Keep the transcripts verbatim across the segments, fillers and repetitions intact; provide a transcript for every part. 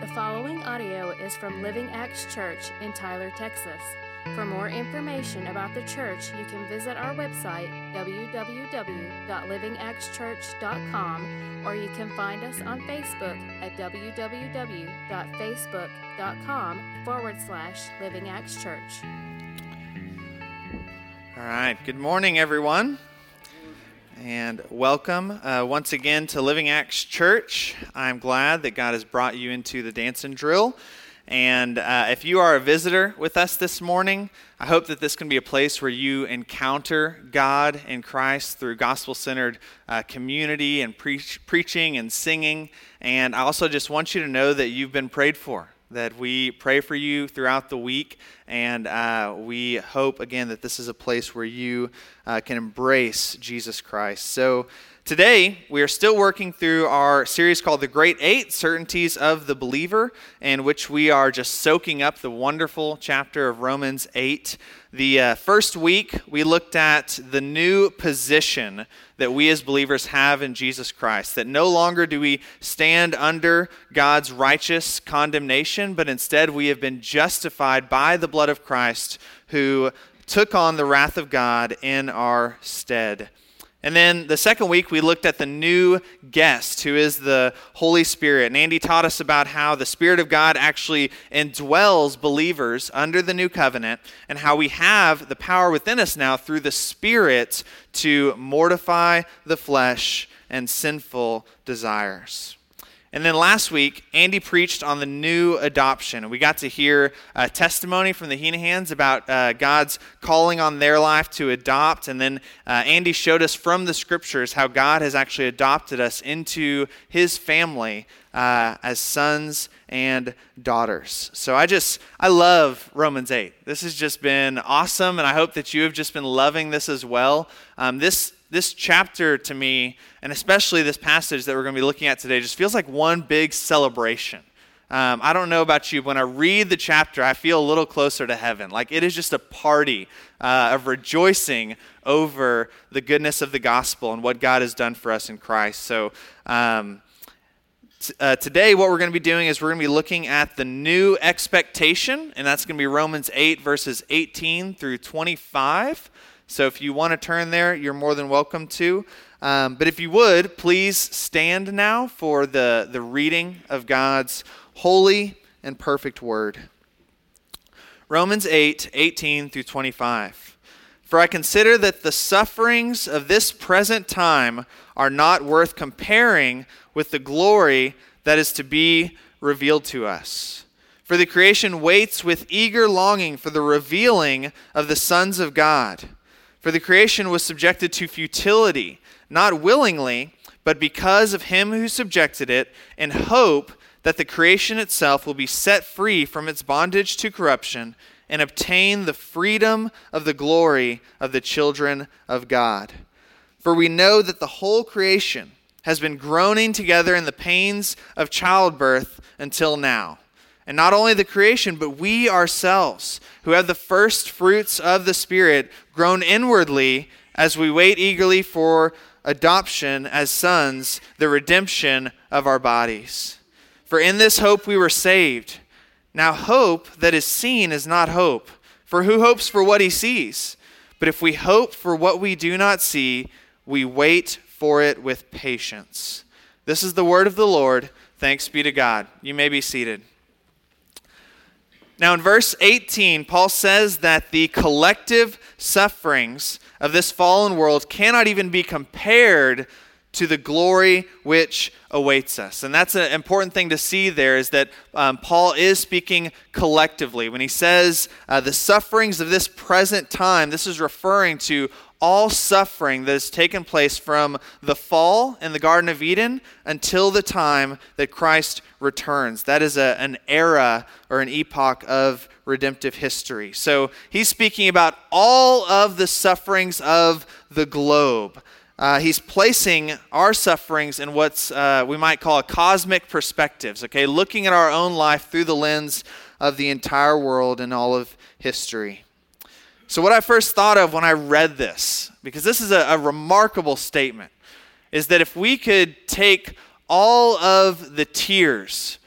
The following audio is from Living Acts Church in Tyler, Texas. For more information about the church, you can visit our website, w w w dot living acts church dot com, or you can find us on Facebook at w w w dot facebook dot com forward slash Living Acts Church. All right, good morning, everyone, and welcome uh, once again to Living Acts Church. I'm glad that God has brought you into the dance and drill. And uh, if you are a visitor with us this morning, I hope that this can be a place where you encounter God in Christ through gospel-centered uh, community and preach, preaching and singing. And I also just want you to know that you've been prayed for, that we pray for you throughout the week. And uh, we hope, again, that this is a place where you uh, can embrace Jesus Christ. So today, we are still working through our series called The Great Eight, Certainties of the Believer, in which we are just soaking up the wonderful chapter of Romans eight. The uh, first week, we looked at the new position that we as believers have in Jesus Christ, that no longer do we stand under God's righteous condemnation, but instead we have been justified by the blood of Christ, who took on the wrath of God in our stead. And then the second week, we looked at the new guest, who is the Holy Spirit. And Andy taught us about how the Spirit of God actually indwells believers under the new covenant, and how we have the power within us now through the Spirit to mortify the flesh and sinful desires. And then last week, Andy preached on the new adoption. And we got to hear a testimony from the Henahans about uh, God's calling on their life to adopt. And then uh, Andy showed us from the scriptures how God has actually adopted us into his family uh, as sons and daughters. So I just, I love Romans eight. This has just been awesome, and I hope that you have just been loving this as well. Um, this This chapter to me, and especially this passage that we're going to be looking at today, just feels like one big celebration. Um, I don't know about you, but when I read the chapter, I feel a little closer to heaven. Like it is just a party uh, of rejoicing over the goodness of the gospel and what God has done for us in Christ. So um, t- uh, today what we're going to be doing is we're going to be looking at the new expectation, and that's going to be Romans eight, verses eighteen through twenty-five. So if you want to turn there, you're more than welcome to. Um, but if you would, please stand now for the, the reading of God's holy and perfect word. Romans eight, eighteen through twenty-five. For I consider that the sufferings of this present time are not worth comparing with the glory that is to be revealed to us. For the creation waits with eager longing for the revealing of the sons of God. For the creation was subjected to futility, not willingly, but because of him who subjected it, in hope that the creation itself will be set free from its bondage to corruption and obtain the freedom of the glory of the children of God. For we know that the whole creation has been groaning together in the pains of childbirth until now. And not only the creation, but we ourselves, who have the first fruits of the Spirit, groan inwardly as we wait eagerly for adoption as sons, the redemption of our bodies. For in this hope we were saved. Now hope that is seen is not hope, for who hopes for what he sees? But if we hope for what we do not see, we wait for it with patience. This is the word of the Lord. Thanks be to God. You may be seated. Now in verse eighteen, Paul says that the collective sufferings of this fallen world cannot even be compared to the glory which awaits us. And that's an important thing to see there, is that um, Paul is speaking collectively. When he says uh, the sufferings of this present time, this is referring to all suffering that has taken place from the fall in the Garden of Eden until the time that Christ returns. That is a, an era or an epoch of redemptive history. So he's speaking about all of the sufferings of the globe. Uh, he's placing our sufferings in what's uh, we might call a cosmic perspectives, okay? Looking at our own life through the lens of the entire world and all of history. So what I first thought of when I read this, because this is a, a remarkable statement, is that if we could take all of the tears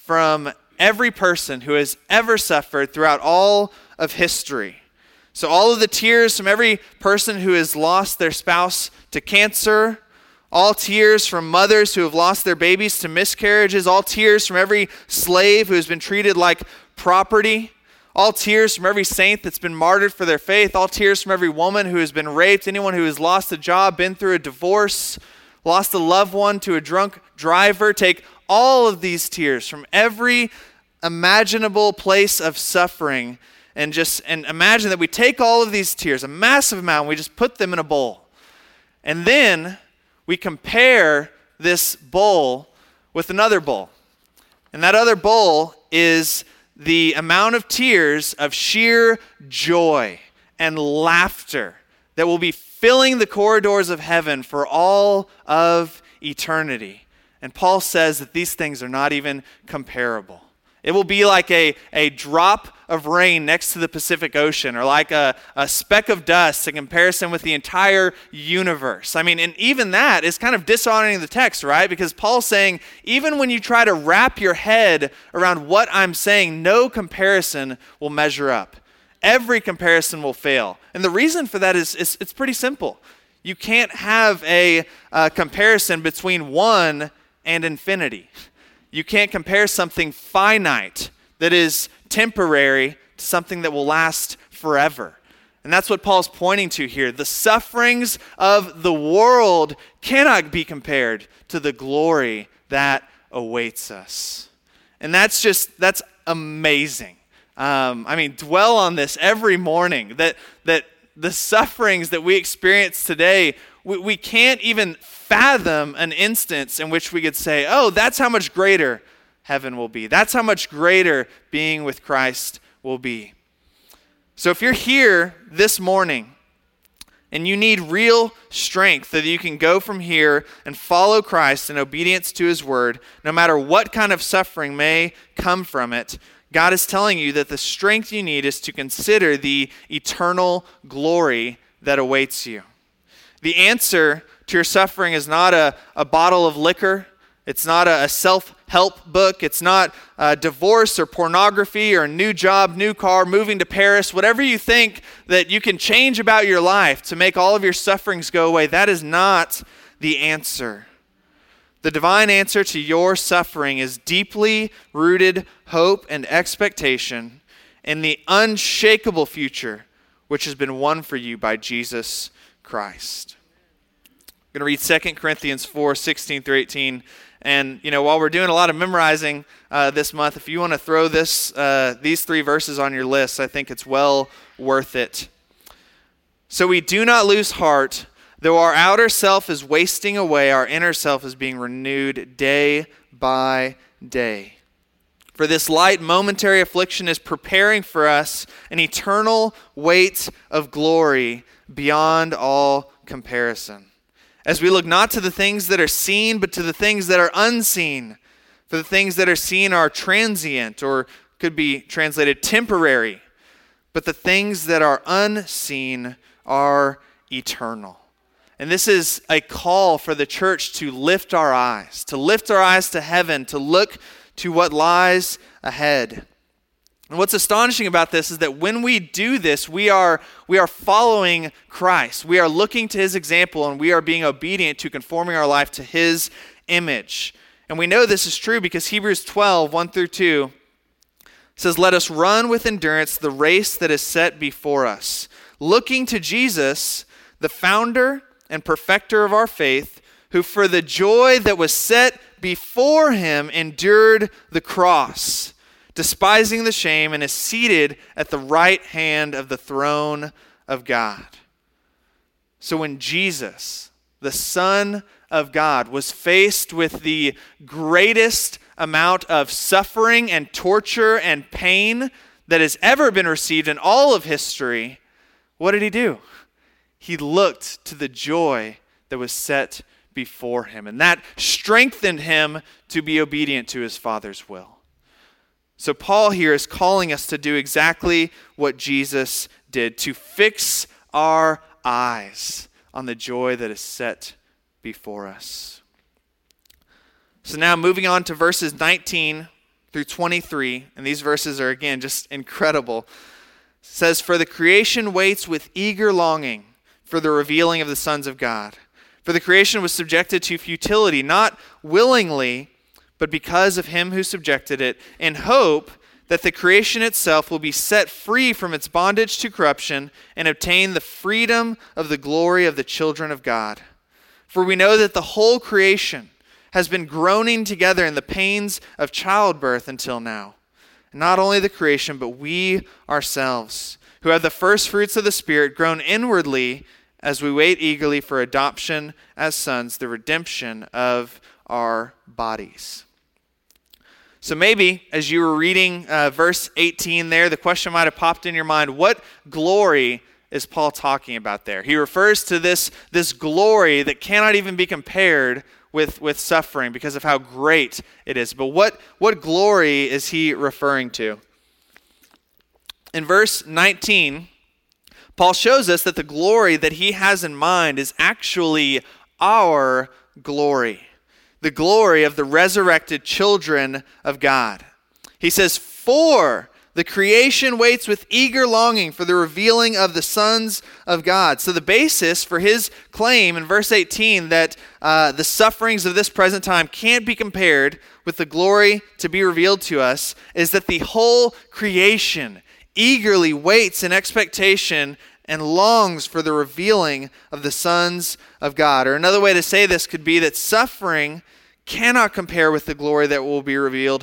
from every person who has ever suffered throughout all of history. So all of the tears from every person who has lost their spouse to cancer, all tears from mothers who have lost their babies to miscarriages, all tears from every slave who has been treated like property, all tears from every saint that's been martyred for their faith, all tears from every woman who has been raped, anyone who has lost a job, been through a divorce, lost a loved one to a drunk driver. Take all of these tears from every imaginable place of suffering and just and imagine that we take all of these tears, a massive amount, and we just put them in a bowl. And then we compare this bowl with another bowl. And that other bowl is the amount of tears of sheer joy and laughter that will be filling the corridors of heaven for all of eternity. And Paul says that these things are not even comparable. It will be like a, a drop of rain next to the Pacific Ocean, or like a, a speck of dust in comparison with the entire universe. I mean, and even that is kind of dishonoring the text, right? Because Paul's saying, even when you try to wrap your head around what I'm saying, no comparison will measure up. Every comparison will fail. And the reason for that is, is it's pretty simple. You can't have a, a comparison between one and infinity. You can't compare something finite that is temporary to something that will last forever. And that's what Paul's pointing to here. The sufferings of the world cannot be compared to the glory that awaits us. And that's just, that's amazing. Um, I mean, dwell on this every morning, that that the sufferings that we experience today, we, we can't even fathom an instance in which we could say, oh, that's how much greater heaven will be. That's how much greater being with Christ will be. So if you're here this morning and you need real strength that you can go from here and follow Christ in obedience to his word, no matter what kind of suffering may come from it, God is telling you that the strength you need is to consider the eternal glory that awaits you. The answer to your suffering is not a, a bottle of liquor. It's not a, a self-help book. It's not a divorce or pornography or a new job, new car, moving to Paris. Whatever you think that you can change about your life to make all of your sufferings go away, that is not the answer. The divine answer to your suffering is deeply rooted hope and expectation in the unshakable future which has been won for you by Jesus Christ. I'm going to read Second Corinthians four, sixteen through eighteen. And, you know, while we're doing a lot of memorizing uh, this month, if you want to throw this uh, these three verses on your list, I think it's well worth it. So we do not lose heart. Though our outer self is wasting away, our inner self is being renewed day by day. For this light momentary affliction is preparing for us an eternal weight of glory beyond all comparison. As we look not to the things that are seen, but to the things that are unseen. For the things that are seen are transient, or could be translated temporary. But the things that are unseen are eternal. And this is a call for the church to lift our eyes, to lift our eyes to heaven, to look to what lies ahead. And what's astonishing about this is that when we do this, we are, we are following Christ. We are looking to his example, and we are being obedient to conforming our life to his image. And we know this is true because Hebrews twelve, one through two says, "Let us run with endurance the race that is set before us, looking to Jesus, the founder and perfecter of our faith, who for the joy that was set before him endured the cross, despising the shame, and is seated at the right hand of the throne of God." So when Jesus, the Son of God, was faced with the greatest amount of suffering and torture and pain that has ever been received in all of history, what did he do? He looked to the joy that was set before him, and that strengthened him to be obedient to his Father's will. So Paul here is calling us to do exactly what Jesus did, to fix our eyes on the joy that is set before us. So now moving on to verses nineteen through twenty-three, and these verses are, again, just incredible. It says, "For the creation waits with eager longing for the revealing of the sons of God. For the creation was subjected to futility, not willingly, but because of him who subjected it, in hope that the creation itself will be set free from its bondage to corruption and obtain the freedom of the glory of the children of God. For we know that the whole creation has been groaning together in the pains of childbirth until now. And not only the creation, but we ourselves, who have the first fruits of the Spirit, groan inwardly as we wait eagerly for adoption as sons, the redemption of our bodies." So maybe as you were reading uh, verse eighteen there, the question might have popped in your mind, what glory is Paul talking about there? He refers to this, this glory that cannot even be compared with, with suffering because of how great it is. But what, what glory is he referring to? In verse nineteen, Paul shows us that the glory that he has in mind is actually our glory. The glory of the resurrected children of God. He says, "For the creation waits with eager longing for the revealing of the sons of God." So the basis for his claim in verse eighteen that uh, the sufferings of this present time can't be compared with the glory to be revealed to us is that the whole creation eagerly waits in expectation and longs for the revealing of the sons of God. Or another way to say this could be that suffering cannot compare with the glory that will be revealed,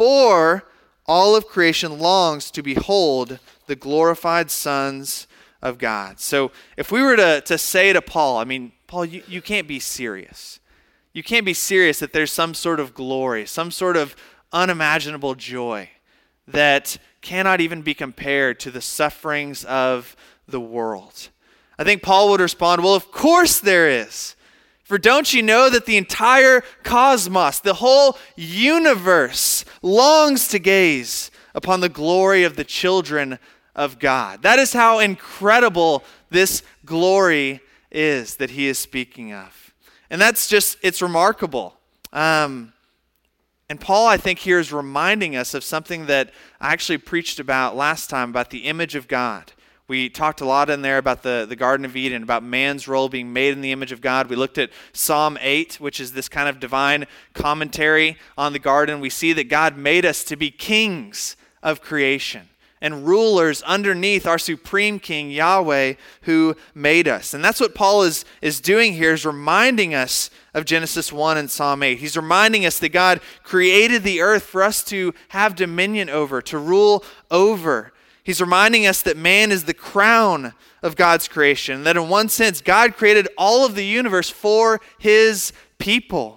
for all of creation longs to behold the glorified sons of God. So if we were to, to say to Paul, I mean, Paul, you, you can't be serious. You can't be serious that there's some sort of glory, some sort of unimaginable joy that cannot even be compared to the sufferings of the world. I think Paul would respond, well, of course there is. For don't you know that the entire cosmos, the whole universe, longs to gaze upon the glory of the children of God? That is how incredible this glory is that he is speaking of. And that's just, it's remarkable. Um, and Paul, I think, here is reminding us of something that I actually preached about last time, about the image of God. We talked a lot in there about the, the Garden of Eden, about man's role being made in the image of God. We looked at Psalm eight, which is this kind of divine commentary on the garden. We see that God made us to be kings of creation and rulers underneath our supreme king, Yahweh, who made us. And that's what Paul is, is doing here, is reminding us of Genesis one and Psalm eight. He's reminding us that God created the earth for us to have dominion over, to rule over. He's reminding us that man is the crown of God's creation, that in one sense, God created all of the universe for his people.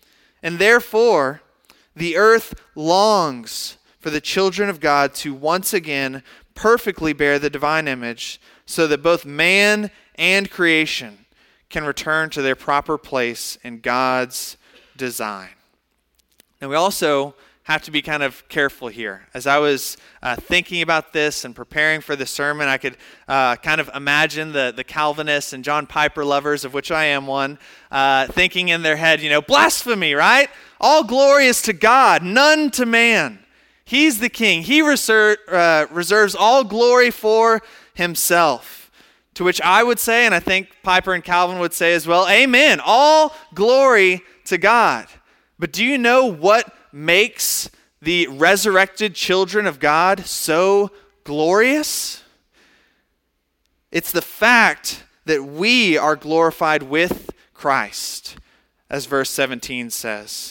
And therefore, the earth longs for the children of God to once again perfectly bear the divine image so that both man and creation can return to their proper place in God's design. And we also have to be kind of careful here. As I was uh, thinking about this and preparing for the sermon, I could uh, kind of imagine the, the Calvinists and John Piper lovers, of which I am one, uh, thinking in their head, you know, blasphemy, right? All glory is to God, none to man. He's the king. He reser- uh, reserves all glory for himself. To which I would say, and I think Piper and Calvin would say as well, amen. All glory to God. But do you know what makes the resurrected children of God so glorious? It's the fact that we are glorified with Christ, as verse seventeen says.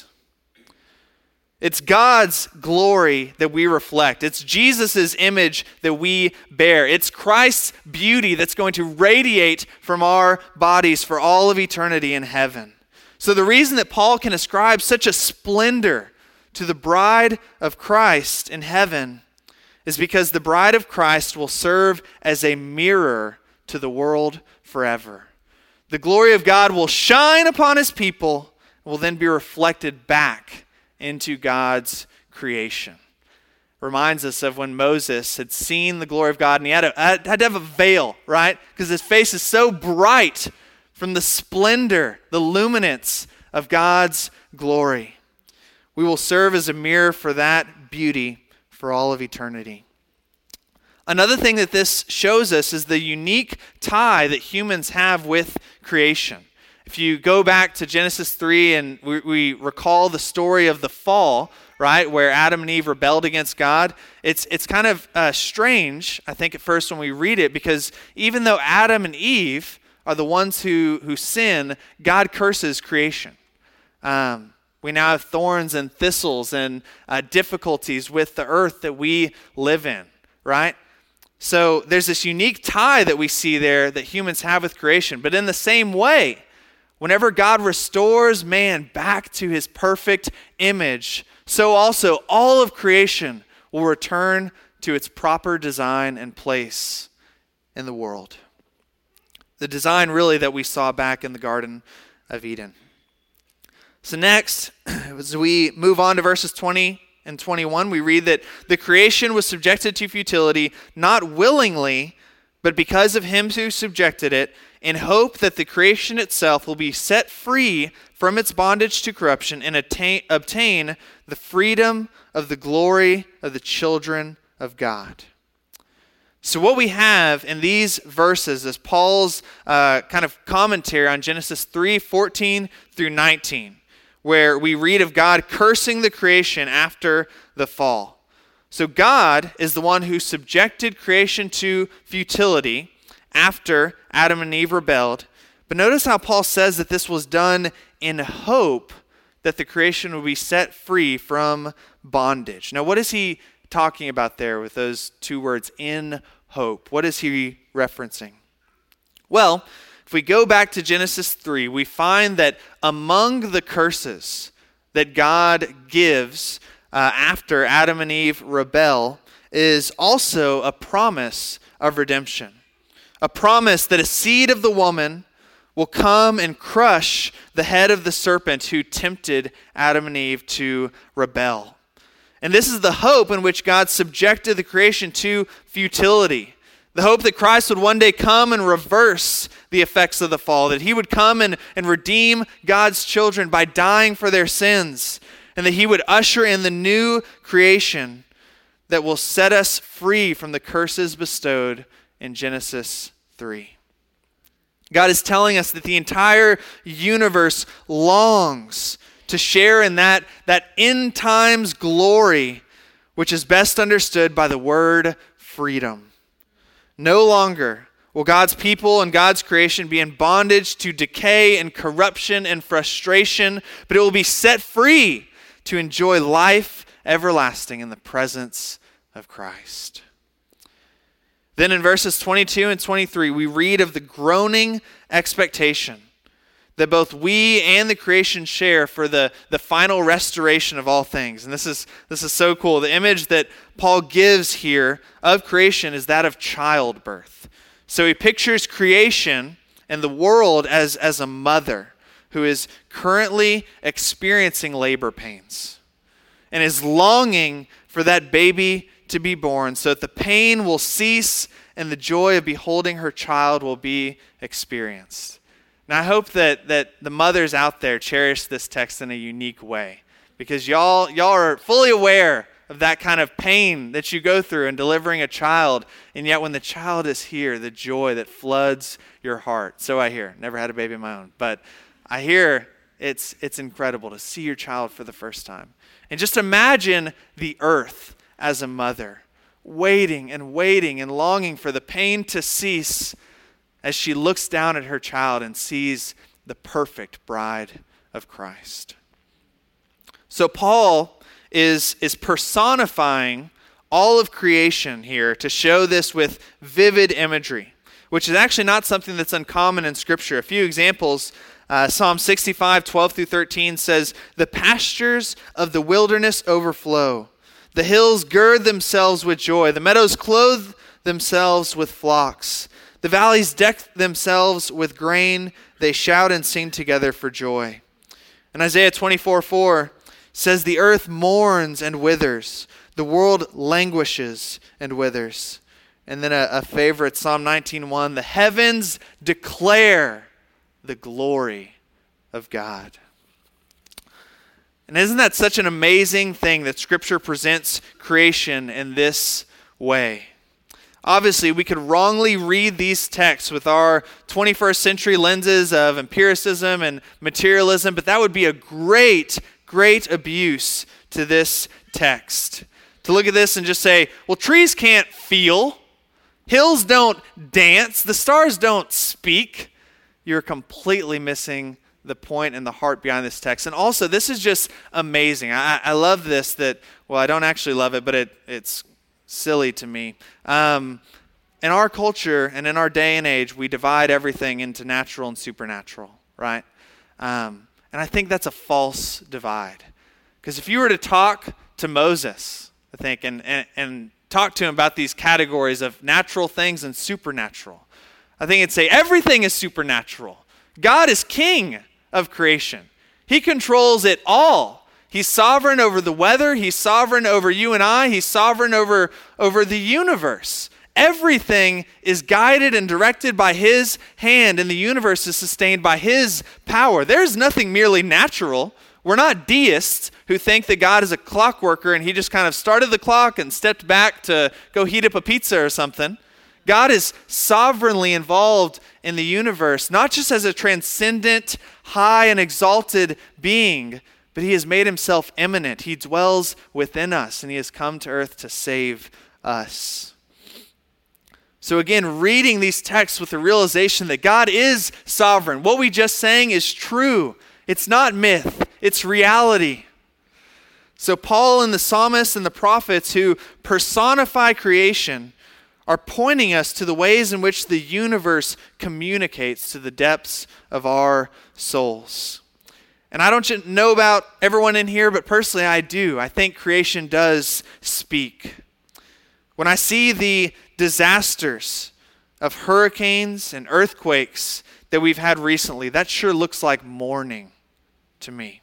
It's God's glory that we reflect. It's Jesus' image that we bear. It's Christ's beauty that's going to radiate from our bodies for all of eternity in heaven. So the reason that Paul can ascribe such a splendor to the bride of Christ in heaven is because the bride of Christ will serve as a mirror to the world forever. The glory of God will shine upon his people and will then be reflected back into God's creation. Reminds us of when Moses had seen the glory of God and he had, a, had to have a veil, right? Because his face is so bright from the splendor, the luminance of God's glory. We will serve as a mirror for that beauty for all of eternity. Another thing that this shows us is the unique tie that humans have with creation. If you go back to Genesis three and we, we recall the story of the fall, right, where Adam and Eve rebelled against God, it's it's kind of uh, strange, I think, at first when we read it, because even though Adam and Eve are the ones who, who sin, God curses creation. Um, we now have thorns and thistles and uh, difficulties with the earth that we live in, right? So there's this unique tie that we see there that humans have with creation. But in the same way, whenever God restores man back to his perfect image, so also all of creation will return to its proper design and place in the world. The design really that we saw back in the Garden of Eden. So next, as we move on to verses twenty and twenty-one, we read that the creation was subjected to futility, not willingly, but because of him who subjected it, in hope that the creation itself will be set free from its bondage to corruption and attain, obtain the freedom of the glory of the children of God. So what we have in these verses is Paul's uh, kind of commentary on Genesis three, fourteen through nineteen, where we read of God cursing the creation after the fall. So God is the one who subjected creation to futility after Adam and Eve rebelled. But notice how Paul says that this was done in hope that the creation would be set free from bondage. Now, what is he talking about there with those two words, in hope? What is he referencing? Well, if we go back to Genesis three, we find that among the curses that God gives uh, after Adam and Eve rebel is also a promise of redemption. A promise that a seed of the woman will come and crush the head of the serpent who tempted Adam and Eve to rebel. And this is the hope in which God subjected the creation to futility. The hope that Christ would one day come and reverse the effects of the fall, that he would come and, and redeem God's children by dying for their sins, and that he would usher in the new creation that will set us free from the curses bestowed in Genesis three. God is telling us that the entire universe longs to share in that, that end times glory, which is best understood by the word freedom. No longer will God's people and God's creation be in bondage to decay and corruption and frustration, but it will be set free to enjoy life everlasting in the presence of Christ. Then in verses twenty-two and twenty-three, we read of the groaning expectation that both we and the creation share for the, the final restoration of all things. And this is this is so cool. The image that Paul gives here of creation is that of childbirth. So he pictures creation and the world as, as a mother who is currently experiencing labor pains and is longing for that baby to be born so that the pain will cease and the joy of beholding her child will be experienced. Now, I hope that, that the mothers out there cherish this text in a unique way, because y'all, y'all are fully aware of that kind of pain that you go through in delivering a child, and yet when the child is here, the joy that floods your heart. So I hear. Never had a baby of my own, but I hear it's it's incredible to see your child for the first time. And just imagine the earth as a mother, waiting and waiting and longing for the pain to cease as she looks down at her child and sees the perfect bride of Christ. So Paul is, is personifying all of creation here to show this with vivid imagery, which is actually not something that's uncommon in Scripture. A few examples. Uh, Psalm sixty-five, twelve through thirteen says, "The pastures of the wilderness overflow. The hills gird themselves with joy. The meadows clothe themselves with flocks. The valleys deck themselves with grain. They shout and sing together for joy." And Isaiah twenty-four, four says, "The earth mourns and withers. The world languishes and withers." And then a, a favorite, Psalm nineteen, one, "The heavens declare the glory of God." And isn't that such an amazing thing that Scripture presents creation in this way? Obviously, we could wrongly read these texts with our twenty-first century lenses of empiricism and materialism, but that would be a great, great abuse to this text. To look at this and just say, well, trees can't feel, hills don't dance, the stars don't speak. You're completely missing the point and the heart behind this text. And also, this is just amazing. I, I love this that, well, I don't actually love it, but it it's silly to me. Um, in our culture and in our day and age, we divide everything into natural and supernatural, right? Um, and I think that's a false divide. Because if you were to talk to Moses, I think, and, and, and talk to him about these categories of natural things and supernatural, I think it'd say everything is supernatural. God is king of creation. He controls it all. He's sovereign over the weather. He's sovereign over you and I. He's sovereign over, over the universe. Everything is guided and directed by his hand, and the universe is sustained by his power. There's nothing merely natural. We're not deists who think that God is a clockworker and he just kind of started the clock and stepped back to go heat up a pizza or something. God is sovereignly involved in the universe, not just as a transcendent, high and exalted being, but he has made himself immanent. He dwells within us, and he has come to earth to save us. So again, reading these texts with the realization that God is sovereign. What we just sang is true. It's not myth. It's reality. So Paul and the psalmists and the prophets who personify creation are pointing us to the ways in which the universe communicates to the depths of our souls. And I don't know about everyone in here, but personally I do. I think creation does speak. When I see the disasters of hurricanes and earthquakes that we've had recently, that sure looks like mourning to me.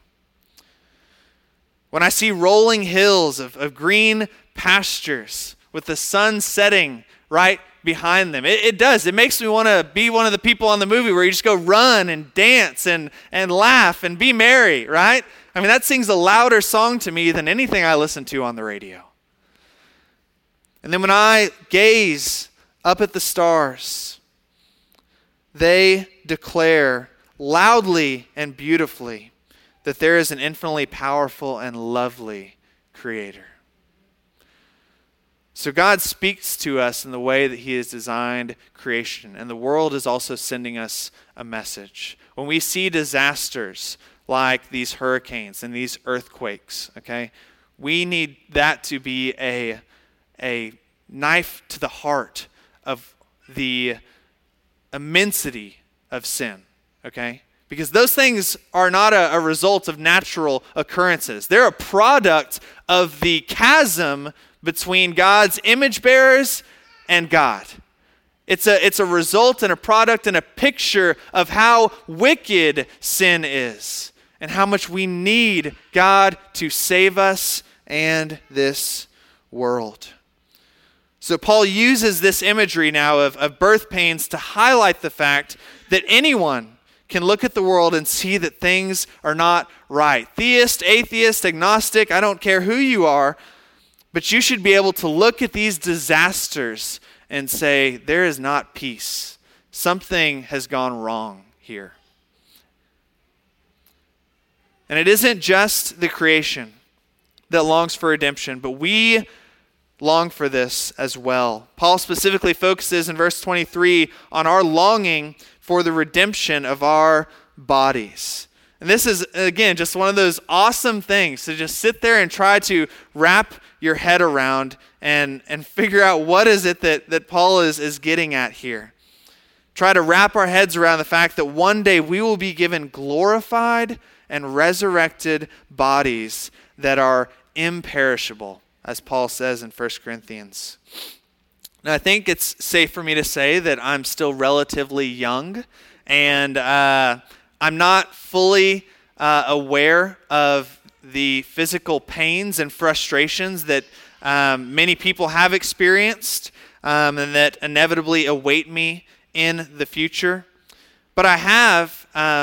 When I see rolling hills of, of green pastures with the sun setting right behind them, it, it does. It makes me want to be one of the people on the movie where you just go run and dance and, and laugh and be merry, right? I mean, that sings a louder song to me than anything I listen to on the radio. And then when I gaze up at the stars, they declare loudly and beautifully that there is an infinitely powerful and lovely Creator. So God speaks to us in the way that he has designed creation, and the world is also sending us a message. When we see disasters like these hurricanes and these earthquakes, okay, we need that to be a, a knife to the heart of the immensity of sin, okay? Because those things are not a, a result of natural occurrences. They're a product of the chasm between God's image bearers and God. It's a, it's a result and a product and a picture of how wicked sin is and how much we need God to save us and this world. So Paul uses this imagery now of, of birth pains to highlight the fact that anyone can look at the world and see that things are not right. Theist, atheist, agnostic, I don't care who you are, but you should be able to look at these disasters and say, there is not peace. Something has gone wrong here. And it isn't just the creation that longs for redemption, but we long for this as well. Paul specifically focuses in verse twenty-three on our longing for the redemption of our bodies. And this is, again, just one of those awesome things to just sit there and try to wrap your head around and, and figure out what is it that, that Paul is, is getting at here. Try to wrap our heads around the fact that one day we will be given glorified and resurrected bodies that are imperishable, as Paul says in First Corinthians. Now, I think it's safe for me to say that I'm still relatively young, and uh, I'm not fully uh, aware of the physical pains and frustrations that um, many people have experienced um, and that inevitably await me in the future. But I have um,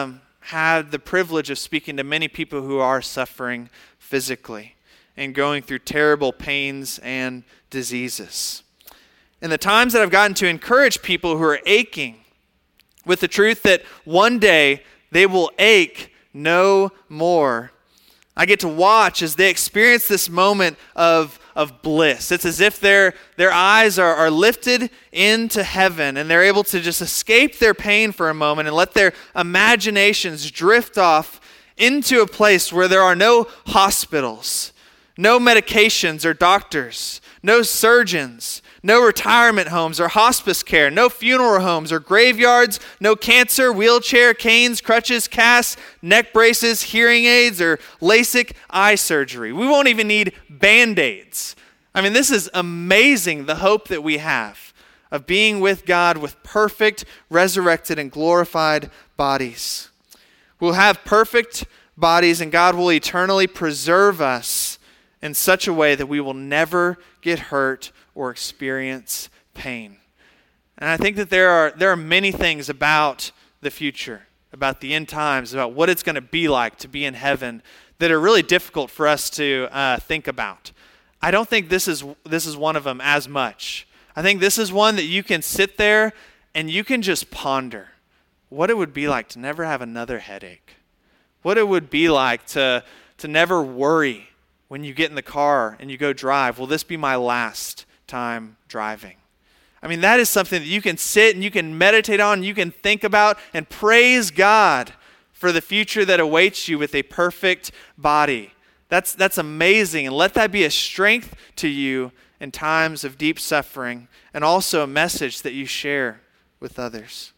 had the privilege of speaking to many people who are suffering physically and going through terrible pains and diseases. And the times that I've gotten to encourage people who are aching with the truth that one day they will ache no more, I get to watch as they experience this moment of, of bliss. It's as if their, their eyes are, are lifted into heaven and they're able to just escape their pain for a moment and let their imaginations drift off into a place where there are no hospitals, no medications or doctors, no surgeons, no retirement homes or hospice care, no funeral homes or graveyards, no cancer, wheelchair, canes, crutches, casts, neck braces, hearing aids, or LASIK eye surgery. We won't even need Band-Aids. I mean, this is amazing, the hope that we have of being with God with perfect, resurrected, and glorified bodies. We'll have perfect bodies, and God will eternally preserve us in such a way that we will never get hurt or experience pain. And I think that there are there are many things about the future, about the end times, about what it's going to be like to be in heaven that are really difficult for us to uh, think about. I don't think this is this is one of them as much. I think this is one that you can sit there and you can just ponder what it would be like to never have another headache. What it would be like to to never worry when you get in the car and you go drive. Will this be my last time driving? I mean, that is something that you can sit and you can meditate on, you can think about and praise God for the future that awaits you with a perfect body. That's that's amazing, and let that be a strength to you in times of deep suffering, and also a message that you share with others.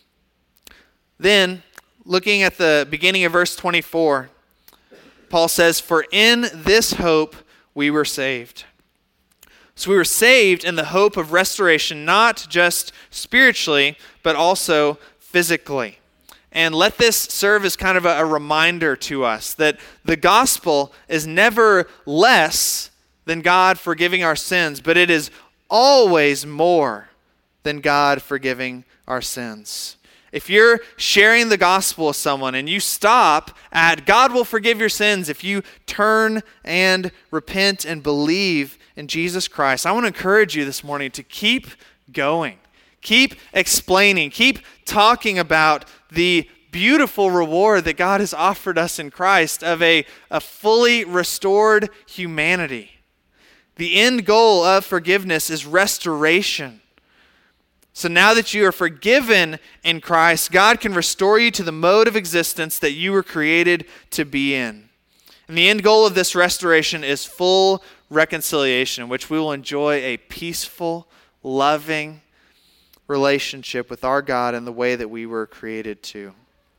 Then, looking at the beginning of verse twenty-four, Paul says, "For in this hope we were saved." So we were saved in the hope of restoration, not just spiritually, but also physically. And let this serve as kind of a, a reminder to us that the gospel is never less than God forgiving our sins, but it is always more than God forgiving our sins. If you're sharing the gospel with someone and you stop at God will forgive your sins if you turn and repent and believe in Jesus Christ, I want to encourage you this morning to keep going. Keep explaining. Keep talking about the beautiful reward that God has offered us in Christ of a, a fully restored humanity. The end goal of forgiveness is restoration. So now that you are forgiven in Christ, God can restore you to the mode of existence that you were created to be in. And the end goal of this restoration is full reconciliation, in which we will enjoy a peaceful, loving relationship with our God in the way that we were created to.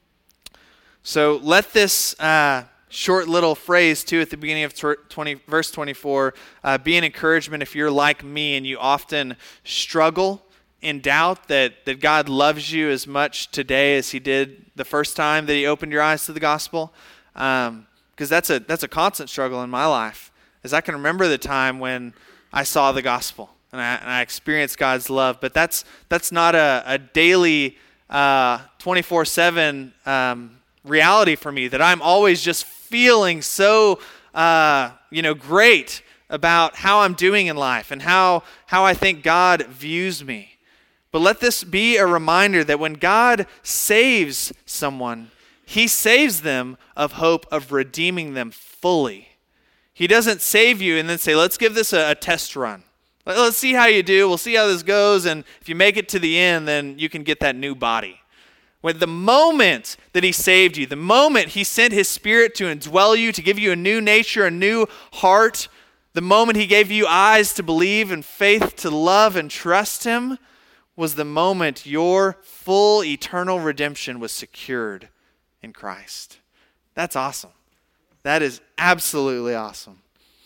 So let this uh, short little phrase too at the beginning of twenty, verse twenty-four uh, be an encouragement if you're like me and you often struggle in doubt that, that God loves you as much today as he did the first time that he opened your eyes to the gospel. Um, because that's a that's a constant struggle in my life. As I can remember the time when I saw the gospel and I, and I experienced God's love, but that's that's not a, a daily uh, twenty-four seven um, reality for me, that I'm always just feeling so uh, you know great about how I'm doing in life and how how I think God views me. But let this be a reminder that when God saves someone, he saves them of hope of redeeming them fully. He doesn't save you and then say, let's give this a, a test run. Let's see how you do. We'll see how this goes. And if you make it to the end, then you can get that new body. When the moment that he saved you, the moment he sent his spirit to indwell you, to give you a new nature, a new heart, the moment he gave you eyes to believe and faith to love and trust him, was the moment your full eternal redemption was secured in Christ. That's awesome. That is absolutely awesome.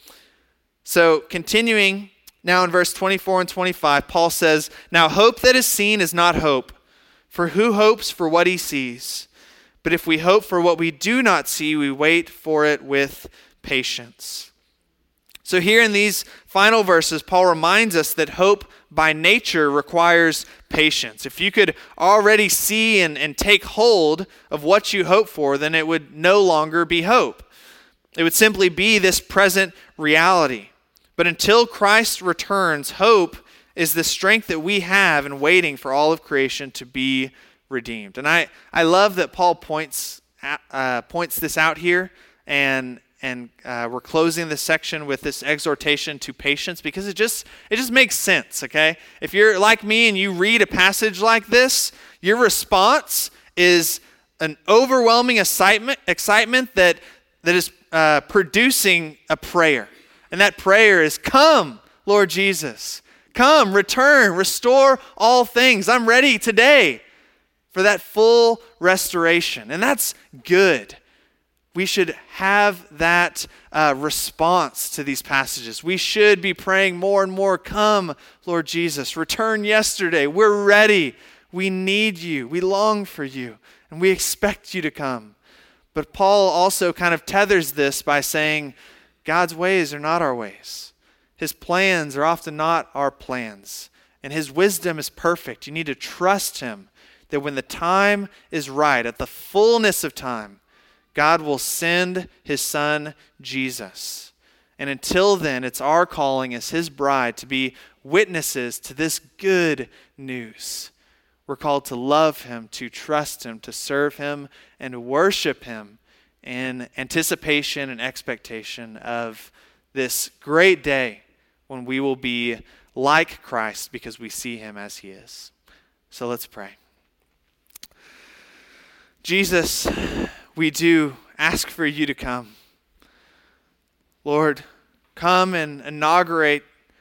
So continuing now in verse twenty-four and twenty-five, Paul says, "Now hope that is seen is not hope, for who hopes for what he sees? But if we hope for what we do not see, we wait for it with patience." So here in these final verses, Paul reminds us that hope by nature requires patience. If you could already see and, and take hold of what you hope for, then it would no longer be hope. It would simply be this present reality. But until Christ returns, hope is the strength that we have in waiting for all of creation to be redeemed. And I, I love that Paul points at, uh, points this out here, and and uh, we're closing this section with this exhortation to patience because it just it just makes sense. Okay, if you're like me and you read a passage like this, your response is an overwhelming excitement excitement that that is uh, producing a prayer, and that prayer is, "Come, Lord Jesus, come, return, restore all things. I'm ready today for that full restoration." And that's good. We should have that uh, response to these passages. We should be praying more and more, "Come, Lord Jesus, return yesterday. We're ready. We need you. We long for you. And we expect you to come." But Paul also kind of tethers this by saying, God's ways are not our ways. His plans are often not our plans. And his wisdom is perfect. You need to trust him that when the time is right, at the fullness of time, God will send his son, Jesus. And until then, it's our calling as his bride to be witnesses to this good news. We're called to love him, to trust him, to serve him, and worship him in anticipation and expectation of this great day when we will be like Christ because we see him as he is. So let's pray. Jesus, we do ask for you to come. Lord, come and inaugurate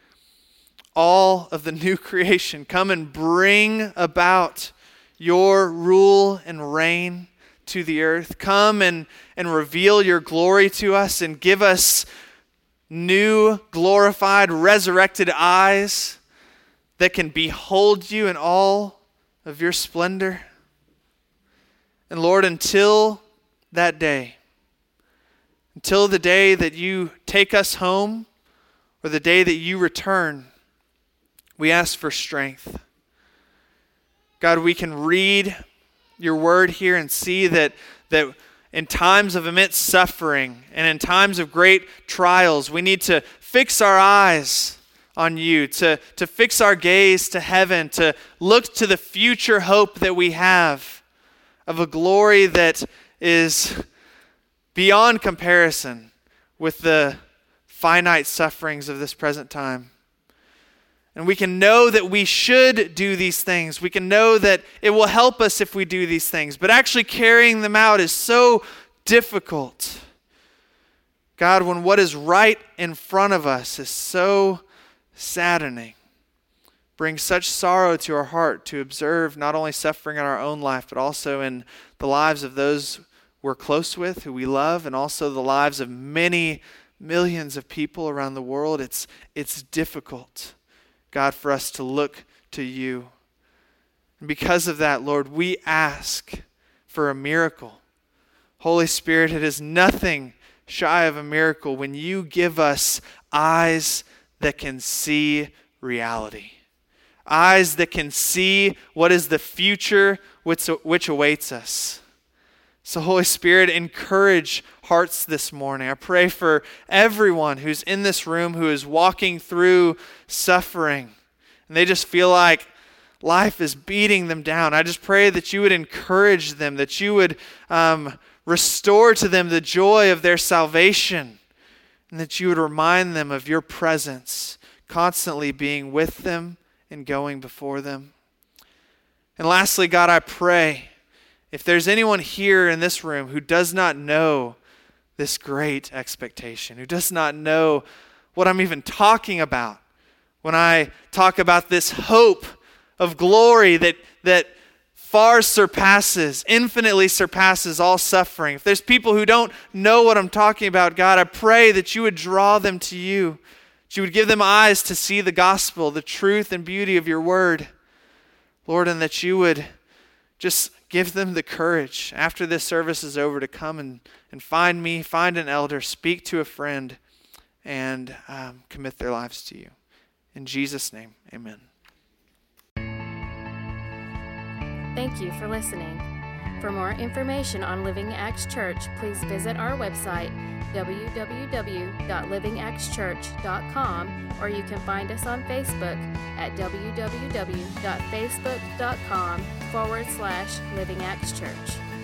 all of the new creation. Come and bring about your rule and reign to the earth. Come and, and reveal your glory to us and give us new, glorified, resurrected eyes that can behold you in all of your splendor. And Lord, until that day, until the day that you take us home or the day that you return, we ask for strength. God, we can read your word here and see that, that in times of immense suffering and in times of great trials, we need to fix our eyes on you, to, to fix our gaze to heaven, to look to the future hope that we have of a glory that is beyond comparison with the finite sufferings of this present time. And we can know that we should do these things. We can know that it will help us if we do these things. But actually carrying them out is so difficult. God, when what is right in front of us is so saddening, brings such sorrow to our heart to observe not only suffering in our own life, but also in the lives of those we're close with, who we love, and also the lives of many millions of people around the world. It's, it's difficult, God, for us to look to you. And because of that, Lord, we ask for a miracle. Holy Spirit, it is nothing shy of a miracle when you give us eyes that can see reality. Eyes that can see what is the future which, which awaits us. So Holy Spirit, encourage hearts this morning. I pray for everyone who's in this room who is walking through suffering and they just feel like life is beating them down. I just pray that you would encourage them, that you would um, restore to them the joy of their salvation, and that you would remind them of your presence constantly being with them and going before them. And lastly, God, I pray if there's anyone here in this room who does not know this great expectation, who does not know what I'm even talking about when I talk about this hope of glory that, that far surpasses, infinitely surpasses all suffering. If there's people who don't know what I'm talking about, God, I pray that you would draw them to you. That you would give them eyes to see the gospel, the truth and beauty of your word. Lord, and that you would just give them the courage after this service is over to come and, and find me, find an elder, speak to a friend, and um, commit their lives to you. In Jesus' name, amen. Thank you for listening. For more information on Living Acts Church, please visit our website, w w w dot living acts church dot com, or you can find us on Facebook at w w w dot facebook dot com forward slash Living Acts Church.